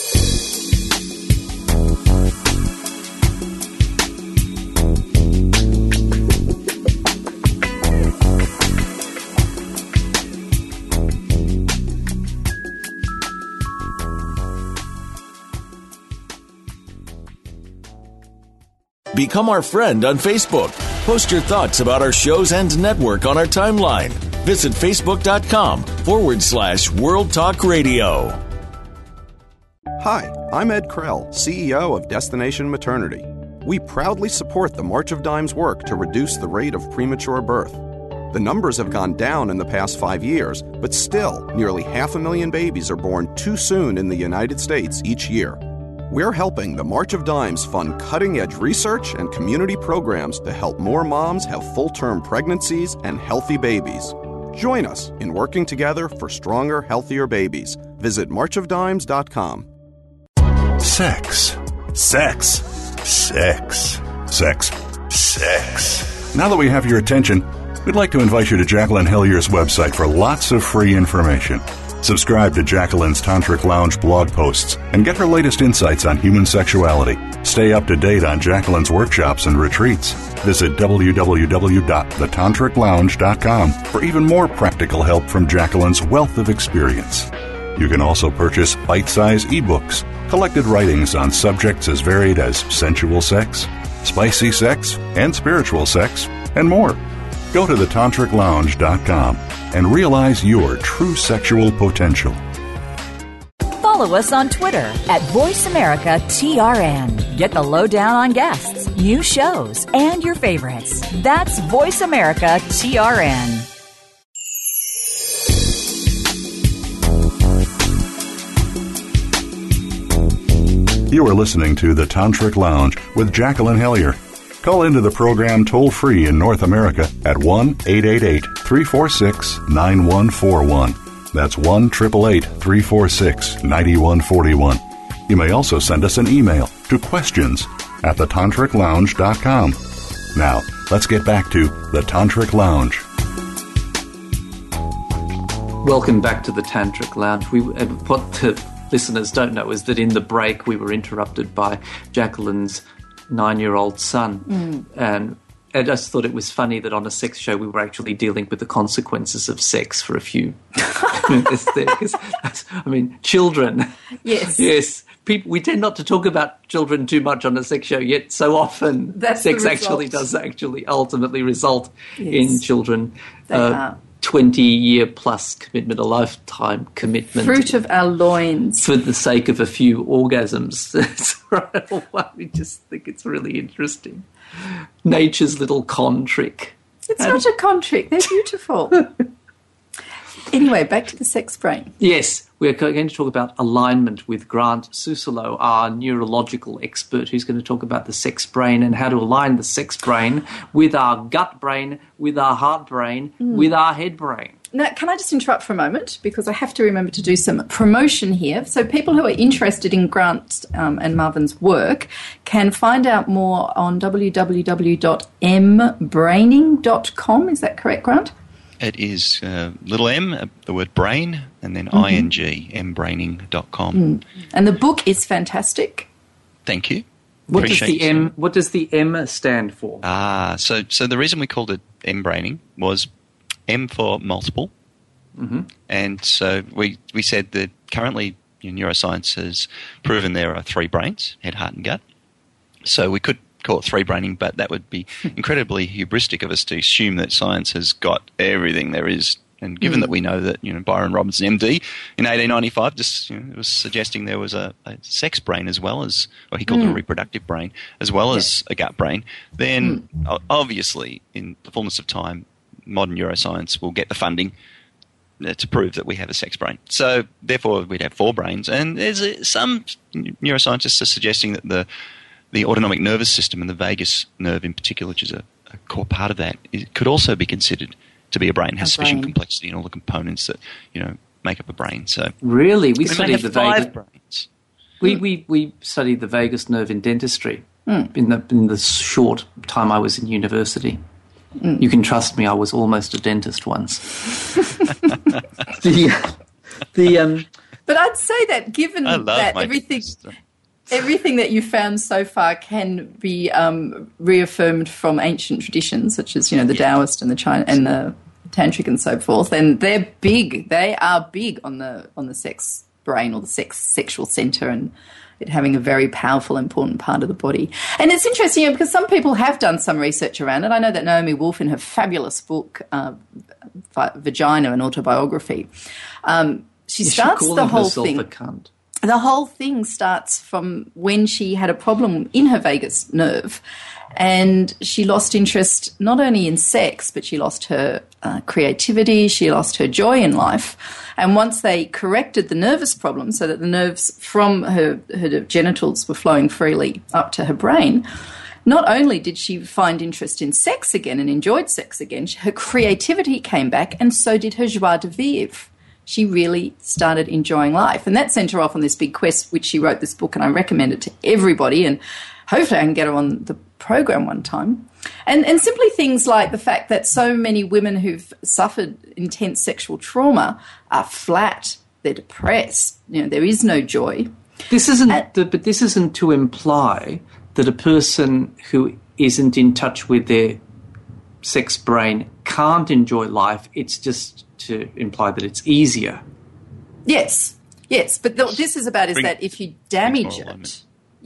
Become our friend on Facebook. Post your thoughts about our shows and network on our timeline. Visit facebook.com/World Talk Radio. Hi, I'm Ed Krell, CEO of Destination Maternity. We proudly support the March of Dimes work to reduce the rate of premature birth. The numbers have gone down in the past 5 years, but still, nearly 500,000 babies are born too soon in the United States each year. We're helping the March of Dimes fund cutting-edge research and community programs to help more moms have full-term pregnancies and healthy babies. Join us in working together for stronger, healthier babies. Visit marchofdimes.com. Sex. Sex. Sex. Sex. Sex. Now that we have your attention, we'd like to invite you to Jacqueline Hillier's website for lots of free information. Subscribe to Jacqueline's Tantric Lounge blog posts and get her latest insights on human sexuality. Stay up to date on Jacqueline's workshops and retreats. Visit www.thetantriclounge.com for even more practical help from Jacqueline's wealth of experience. You can also purchase bite-sized ebooks, collected writings on subjects as varied as sensual sex, spicy sex, and spiritual sex, and more. Go to thetantriclounge.com and realize your true sexual potential. Follow us on Twitter at VoiceAmericaTRN. Get the lowdown on guests, new shows, and your favorites. That's VoiceAmericaTRN. You are listening to The Tantric Lounge with Jacqueline Hillier. Call into the program toll-free in North America at 1-888-346-9141. That's 1-888-346-9141. You may also send us an email to questions@thetantriclounge.com. Now, let's get back to The Tantric Lounge. Welcome back to the Tantric Lounge. What the listeners don't know is that in the break we were interrupted by Jacqueline's 9-year-old son. And I just thought it was funny that on a sex show we were actually dealing with the consequences of sex for a few minutes there. Children. Yes. Yes. We tend not to talk about children too much on a sex show, yet so often sex actually does ultimately result in children. 20-year plus commitment, a lifetime commitment. Fruit of our loins. For the sake of a few orgasms. We just think it's really interesting. Nature's little con trick. It's not a con trick. They're beautiful. Anyway, back to the sex brain. Yes, we're going to talk about alignment with Grant Susilo, our neurological expert, who's going to talk about the sex brain and how to align the sex brain with our gut brain, with our heart brain, with our head brain. Now, can I just interrupt for a moment? Because I have to remember to do some promotion here. So people who are interested in Grant and Marvin's work can find out more on www.mbraining.com. Is that correct, Grant? It is little m, the word brain, and then ing, mbraining.com. And the book is fantastic. Thank you. What does the M stand for? So the reason we called it mbraining was M for multiple. And so we said that currently neuroscience has proven there are 3 brains, head, heart, and gut. So we could call it 3-braining, but that would be incredibly hubristic of us to assume that science has got everything there is. And given that we know that Byron Robinson, MD, in 1895, just was suggesting there was a sex brain as well as, or he called it a reproductive brain, as well as a gut brain, then obviously in the fullness of time, modern neuroscience will get the funding to prove that we have a sex brain. So therefore, we'd have 4 brains. And there's some neuroscientists are suggesting that the autonomic nervous system and the vagus nerve in particular, which is a core part of that, it could also be considered to be a brain. It has sufficient complexity in all the components that make up a brain. So really, we studied the 5 brains. We studied the vagus nerve in dentistry in the short time I was in university. You can trust me, I was almost a dentist once. But I'd say that given that everything that you found so far can be reaffirmed from ancient traditions, such as the Taoist and the China and the Tantric and so forth, and they're big. They are big on the sex brain or the sexual center, and it having a very powerful, important part of the body. And it's interesting because some people have done some research around it. I know that Naomi Wolf, in her fabulous book, Vagina, an autobiography, she starts the whole thing. A cunt. The whole thing starts from when she had a problem in her vagus nerve, and she lost interest not only in sex, but she lost her creativity, she lost her joy in life. And once they corrected the nervous problem so that the nerves from her genitals were flowing freely up to her brain, not only did she find interest in sex again and enjoyed sex again, her creativity came back, and so did her joie de vivre. She really started enjoying life. And that sent her off on this big quest, which she wrote this book, and I recommend it to everybody, and hopefully I can get her on the program one time. And simply things like the fact that so many women who've suffered intense sexual trauma are flat, they're depressed, there is no joy. This isn't to imply that a person who isn't in touch with their sex brain can't enjoy life. It's just to imply that it's easier. Yes, but this is about that if you damage it,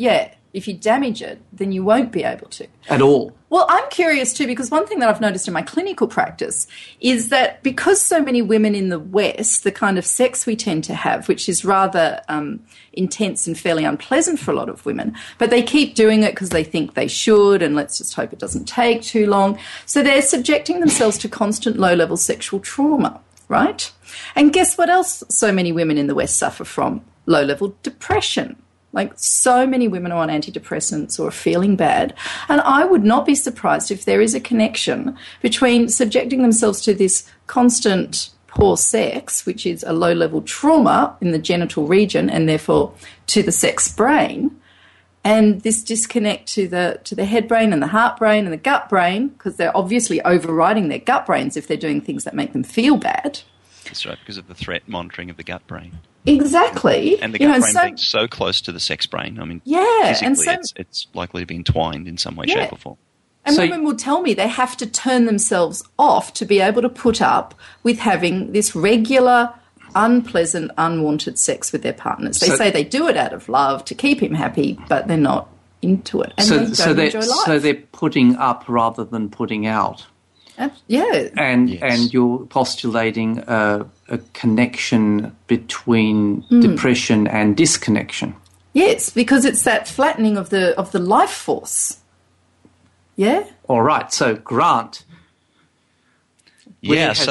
if you damage it, then you won't be able to. At all. Well, I'm curious too, because one thing that I've noticed in my clinical practice is that because so many women in the West, the kind of sex we tend to have, which is rather intense and fairly unpleasant for a lot of women, but they keep doing it because they think they should, and let's just hope it doesn't take too long. So they're subjecting themselves to constant low-level sexual trauma, right? And guess what else so many women in the West suffer from? Low-level depression. Like, so many women are on antidepressants or are feeling bad. And I would not be surprised if there is a connection between subjecting themselves to this constant poor sex, which is a low-level trauma in the genital region and therefore to the sex brain, and this disconnect to the head brain and the heart brain and the gut brain, because they're obviously overriding their gut brains if they're doing things that make them feel bad. That's right, because of the threat monitoring of the gut brain. Exactly. And the gut brain being so close to the sex brain. I mean, physically it's likely to be entwined in some way, shape or form. And women will tell me they have to turn themselves off to be able to put up with having this regular, unpleasant, unwanted sex with their partners. They say they do it out of love to keep him happy, but they're not into it. And they don't enjoy life. So they're putting up rather than putting out. Yeah. And you're postulating a connection between depression and disconnection. Yes, because it's that flattening of the life force. Yeah? All right. So, Grant, where has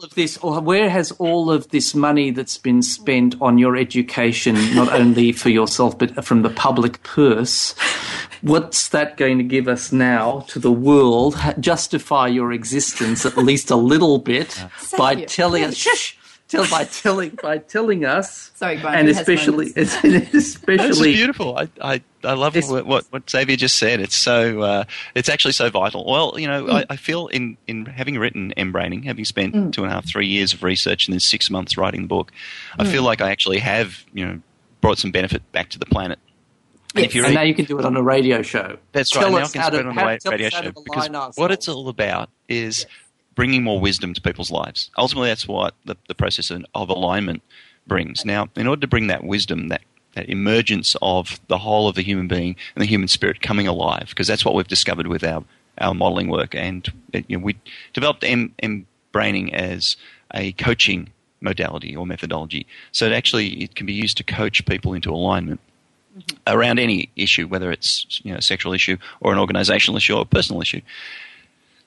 all of this money that's been spent on your education, not only for yourself but from the public purse, what's that going to give us now to the world? Justify your existence at least a little bit by telling us. By telling us. Sorry, Brian. And especially, this is beautiful. I love what Xavier just said. It's so it's actually so vital. Well, I feel in having written Embraining, having spent 2.5, 3 years of research and then 6 months writing the book, I feel like I actually have brought some benefit back to the planet. Yes. And now you can do it on a radio show. That's right. Now I can spread it on a radio show because what it's all about is bringing more wisdom to people's lives. Ultimately, that's what the process of alignment brings. Now, in order to bring that wisdom, that emergence of the whole of the human being and the human spirit coming alive, because that's what we've discovered with our modelling work. And we developed Embraining as a coaching modality or methodology. So it can be used to coach people into alignment around any issue, whether it's a sexual issue or an organizational issue or a personal issue.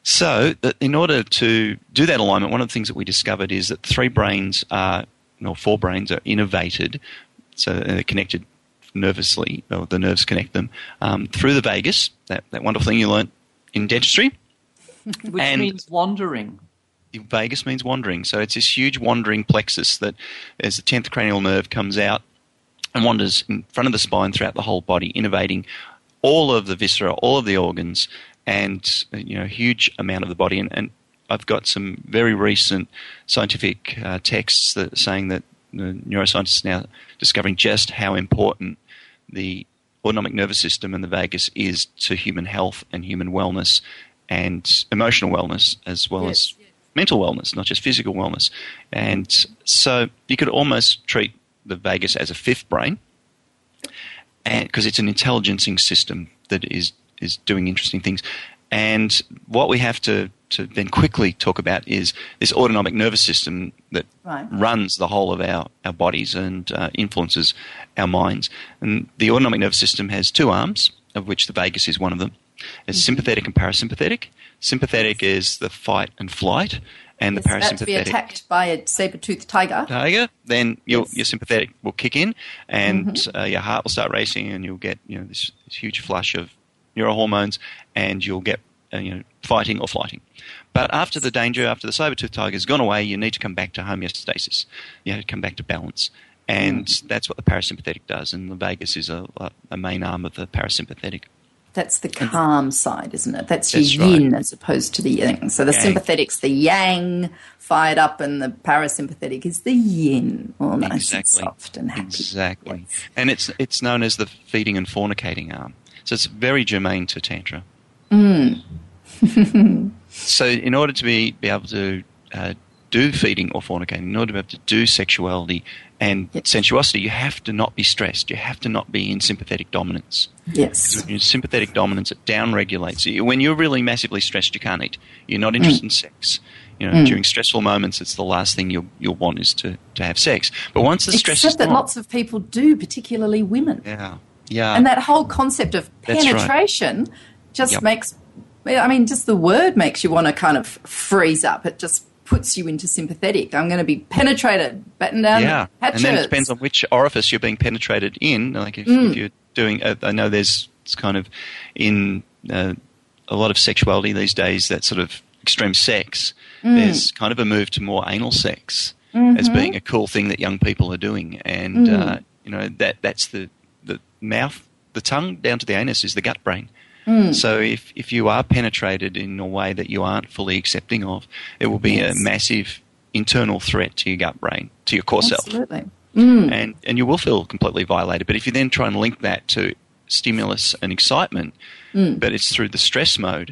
So in order to do that alignment, one of the things that we discovered is that 4 brains are innervated, so they're connected nervously, or the nerves connect them, through the vagus, that wonderful thing you learnt in dentistry. Which means wandering. Vagus means wandering. So it's this huge wandering plexus that, as the 10th cranial nerve comes out and wanders in front of the spine throughout the whole body, innervating all of the viscera, all of the organs, and a huge amount of the body. And I've got some very recent scientific texts that are saying that neuroscientists are now discovering just how important the autonomic nervous system and the vagus is to human health and human wellness and emotional wellness, as well as mental wellness, not just physical wellness. And so you could almost treat the vagus as a 5th brain, because it's an intelligencing system that is doing interesting things. And what we have to then quickly talk about is this autonomic nervous system that runs the whole of our bodies and influences our minds. And the autonomic nervous system has 2 arms, of which the vagus is one of them. It's sympathetic and parasympathetic. Sympathetic is the fight and flight, and the parasympathetic. About to be attacked by a saber-toothed tiger. Then your sympathetic will kick in, and your heart will start racing, and you'll get this huge flush of neurohormones, and you'll get fighting or flighting. But after the danger, after the saber-toothed tiger has gone away, you need to come back to homeostasis. You have to come back to balance. And that's what the parasympathetic does, and the vagus is a main arm of the parasympathetic. That's the calm side, isn't it? That's your yin as opposed to the yang. So the sympathetic's the yang, fired up, and the parasympathetic is the yin, all nice and soft and happy. Exactly. Yes. And it's known as the feeding and fornicating arm. So it's very germane to Tantra. So in order to be able to do feeding or fornicating, in order to be able to do sexuality and sensuosity, you have to not be stressed. You have to not be in sympathetic dominance. Yes. Because when you're in sympathetic dominance, it down-regulates you. When you're really massively stressed, you can't eat. You're not interested in sex. During stressful moments, it's the last thing you'll want is to have sex. But once the stress is gone... Except that lots of people do, particularly women. Yeah. And that whole concept of penetration just makes... just the word makes you want to kind of freeze up. It just puts you into sympathetic. I'm going to be penetrated, batten down the hatches. And then it depends on which orifice you're being penetrated in. Like if you're doing, I know there's kind of in a lot of sexuality these days, that sort of extreme sex, there's kind of a move to more anal sex as being a cool thing that young people are doing. And, that's the mouth, the tongue down to the anus is the gut brain. So if you are penetrated in a way that you aren't fully accepting of, it will be a massive internal threat to your gut brain, to your core self. And you will feel completely violated. But if you then try and link that to stimulus and excitement, but it's through the stress mode,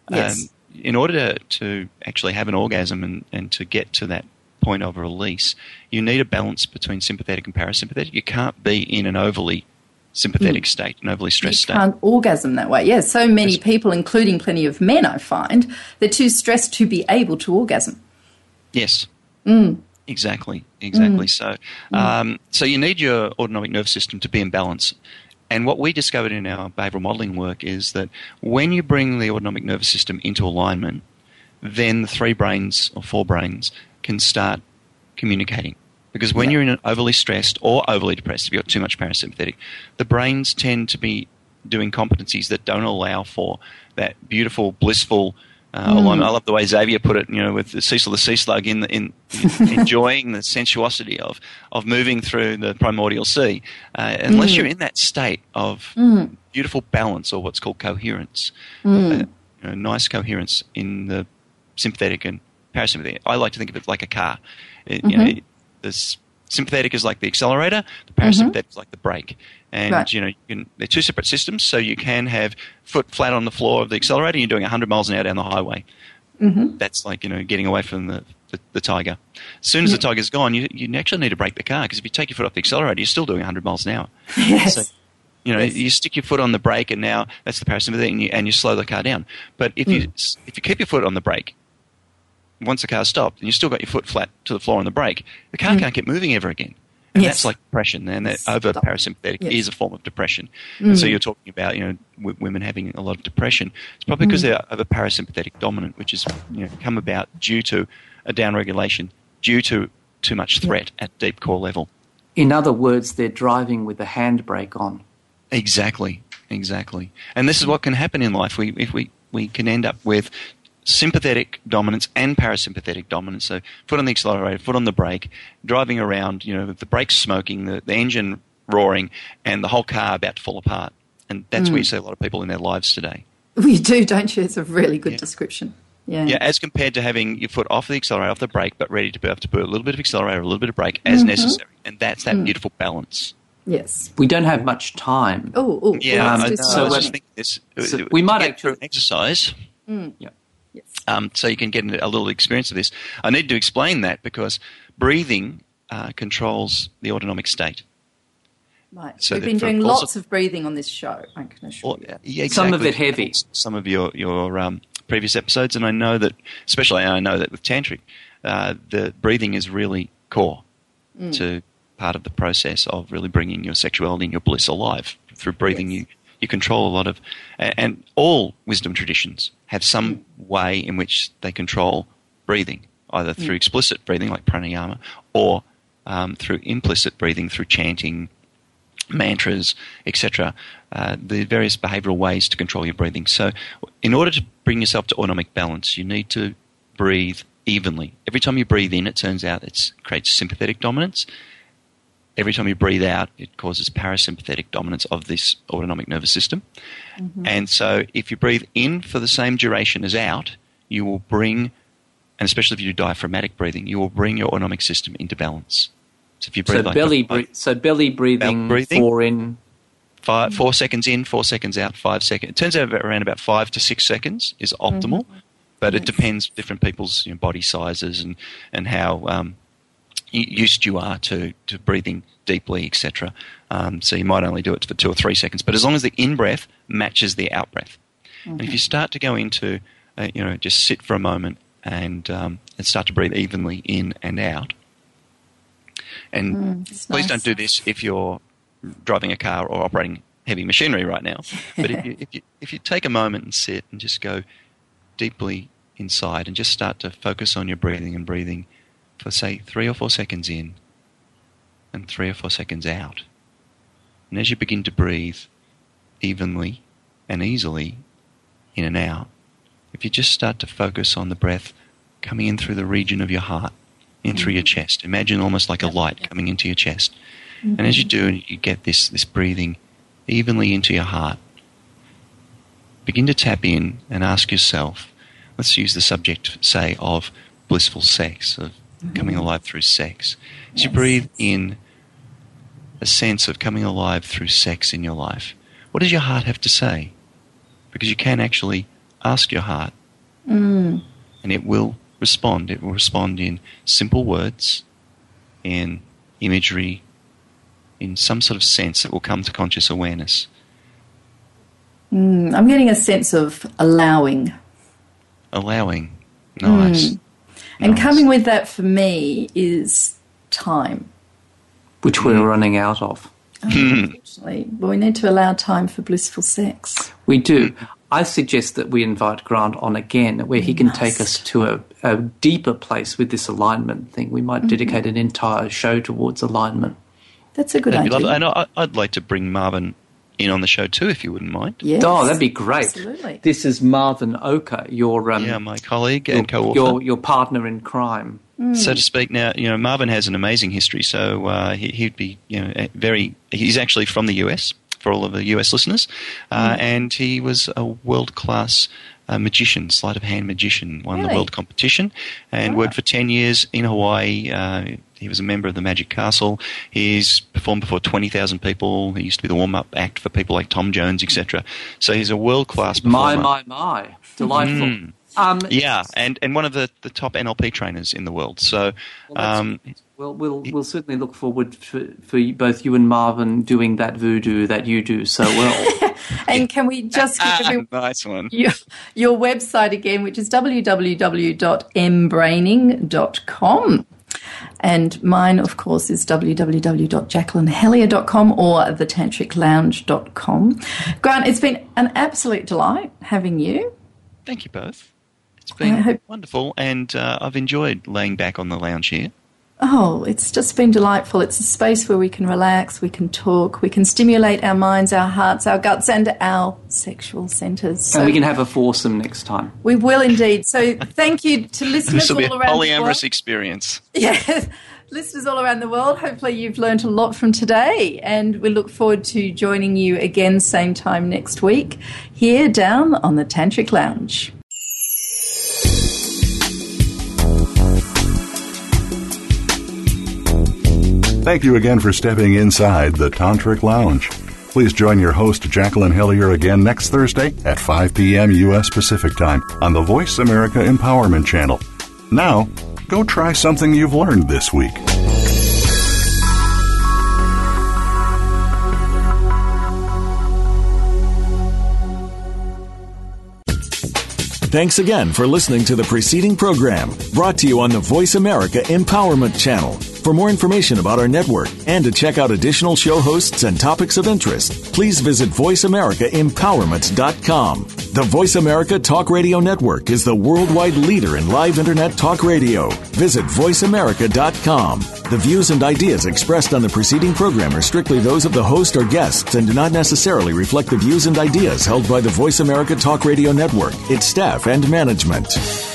in order to actually have an orgasm and to get to that point of release, you need a balance between sympathetic and parasympathetic. You can't be in an overly sympathetic state, an overly stressed state. You can't orgasm that way. Yeah, so many people, including plenty of men, I find, they're too stressed to be able to orgasm. Yes. Exactly. So so you need your autonomic nervous system to be in balance. And what we discovered in our behavioral modelling work is that when you bring the autonomic nervous system into alignment, then the 3 brains or 4 brains can start communicating. Because when you're in overly stressed or overly depressed, if you've got too much parasympathetic, the brains tend to be doing competencies that don't allow for that beautiful, blissful alignment. I love the way Xavier put it, with the Cecil the Sea Slug in enjoying the sensuosity of moving through the primordial sea. Unless you're in that state of beautiful balance, or what's called coherence, nice coherence in the sympathetic and parasympathetic. I like to think of it like a car. The sympathetic is like the accelerator, the parasympathetic is like the brake. And, they're 2 separate systems, so you can have foot flat on the floor of the accelerator and you're doing 100 miles an hour down the highway. That's like, getting away from the tiger. As soon as the tiger's gone, you actually need to brake the car, because if you take your foot off the accelerator, you're still doing 100 miles an hour. Yes. So, you stick your foot on the brake, and now that's the parasympathetic, and you slow the car down. But if you keep your foot on the brake, once the car's stopped and you've still got your foot flat to the floor on the brake, the car can't get moving ever again. And Yes. that's like depression, and that over parasympathetic Yes. is a form of depression. And so you're talking about, women having a lot of depression. It's probably because they're over parasympathetic dominant, which is, come about due to a downregulation, due to too much threat at deep core level. In other words, they're driving with the handbrake on. Exactly. And this is what can happen in life. We can end up with sympathetic dominance and parasympathetic dominance. So foot on the accelerator, foot on the brake, driving around, the brakes smoking, the engine roaring, and the whole car about to fall apart. And that's where you see a lot of people in their lives today. We do, don't you? It's a really good description. Yeah. Yeah, as compared to having your foot off the accelerator, off the brake, but ready to be able to put a little bit of accelerator, a little bit of brake as necessary. And that's that beautiful balance. Yes. We don't have much time. Oh. Yeah, I was so just thinking this. So we might get through an exercise. Yeah. Yes. So you can get a little experience of this. I need to explain that because breathing controls the autonomic state. Right. So We've been doing lots of breathing on this show, I can assure you. Yeah, exactly. Some of it heavy. Some of your previous episodes, and I know that with tantric, the breathing is really core to part of the process of really bringing your sexuality and your bliss alive. Through breathing, you control a lot of, and all wisdom traditions have some way in which they control breathing, either through explicit breathing like pranayama, or through implicit breathing through chanting, mantras, etc. The various behavioural ways to control your breathing. So, in order to bring yourself to autonomic balance, you need to breathe evenly. Every time you breathe in, it turns out it creates sympathetic dominance. Every time you breathe out, it causes parasympathetic dominance of this autonomic nervous system. And so if you breathe in for the same duration as out, you will bring, and especially if you do diaphragmatic breathing, you will bring your autonomic system into balance. So if you breathe belly breathing, 4 in. 4 seconds in, 4 seconds out, 5 seconds. It turns out around about 5 to 6 seconds is optimal, but it depends different people's body sizes and how used you are to breathing deeply, etc. So you might only do it for 2 or 3 seconds, but as long as the in-breath matches the out-breath. And if you start to go into, just sit for a moment and start to breathe evenly in and out. And please don't do this if you're driving a car or operating heavy machinery right now. But if you take a moment and sit and just go deeply inside and just start to focus on your breathing for, say, 3 or 4 seconds in and 3 or 4 seconds out. And as you begin to breathe evenly and easily in and out, if you just start to focus on the breath coming in through the region of your heart, in through your chest, imagine almost like a light coming into your chest. And as you do, you get this breathing evenly into your heart. Begin to tap in and ask yourself, let's use the subject, say, of blissful sex, of coming alive through sex. As you breathe in a sense of coming alive through sex in your life, what does your heart have to say? Because you can actually ask your heart, and it will respond. It will respond in simple words, in imagery, in some sort of sense that will come to conscious awareness. I'm getting a sense of allowing. Allowing. Nice. And coming with that for me is time. Which we're running out of. Unfortunately. Well, we need to allow time for blissful sex. We do. I suggest that we invite Grant on again, where he can take us to a deeper place with this alignment thing. We might dedicate an entire show towards alignment. That's a good idea. And I'd like to bring Marvin in on the show too, if you wouldn't mind. Yes. Oh, that'd be great. Absolutely. This is Marvin Oka, your my colleague and co-author. Your partner in crime. So to speak. Now, Marvin has an amazing history. So he'd be, he's actually from the US, for all of the US listeners, and he was a world-class magician, sleight of hand magician, won the world competition, and worked for 10 years in Hawaii. He was a member of the Magic Castle. He's performed before 20,000 people. He used to be the warm-up act for people like Tom Jones, etc. So he's a world-class performer. My. Delightful. And one of the top NLP trainers in the world. So, we'll certainly look forward for both you and Marvin doing that voodoo that you do so well. And can we just give everyone nice one. your website again, which is www.mbraining.com. And mine, of course, is www.jacquelinehellier.com or thetantriclounge.com. Grant, it's been an absolute delight having you. Thank you both. It's been wonderful, and I've enjoyed laying back on the lounge here. Oh, it's just been delightful. It's a space where we can relax, we can talk, we can stimulate our minds, our hearts, our guts, and our sexual centres. So and we can have a foursome next time. We will indeed. So thank you to listeners all around the world. This will be a polyamorous experience. Yes, listeners all around the world. Hopefully you've learnt a lot from today, and we look forward to joining you again same time next week here down on the Tantric Lounge. Thank you again for stepping inside the Tantric Lounge. Please join your host, Jacqueline Hillier, again next Thursday at 5 p.m. U.S. Pacific Time on the Voice America Empowerment Channel. Now, go try something you've learned this week. Thanks again for listening to the preceding program, brought to you on the Voice America Empowerment Channel. For more information about our network and to check out additional show hosts and topics of interest, please visit voiceamericaempowerment.com. The Voice America Talk Radio Network is the worldwide leader in live Internet talk radio. Visit voiceamerica.com. The views and ideas expressed on the preceding program are strictly those of the host or guests and do not necessarily reflect the views and ideas held by the Voice America Talk Radio Network, its staff, and management.